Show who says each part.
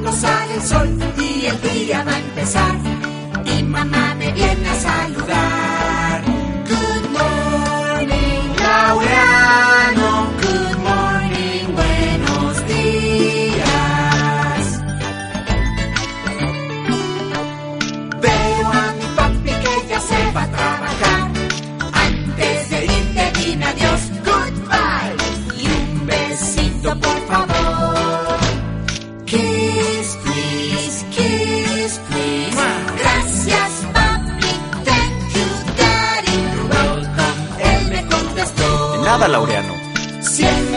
Speaker 1: cuando sale el sol y el día va a empezar. Y mamá me viene a saludar. Good morning, Laureano. Good morning, buenos días. Veo a mi papi que ya se va a trabajar. Antes de irte dime adiós, goodbye. Y un besito por favor. Kiss, please, kiss, please. Gracias, papi, thank you, daddy. You're welcome, él me contestó.
Speaker 2: De nada, Laureano.
Speaker 1: Siempre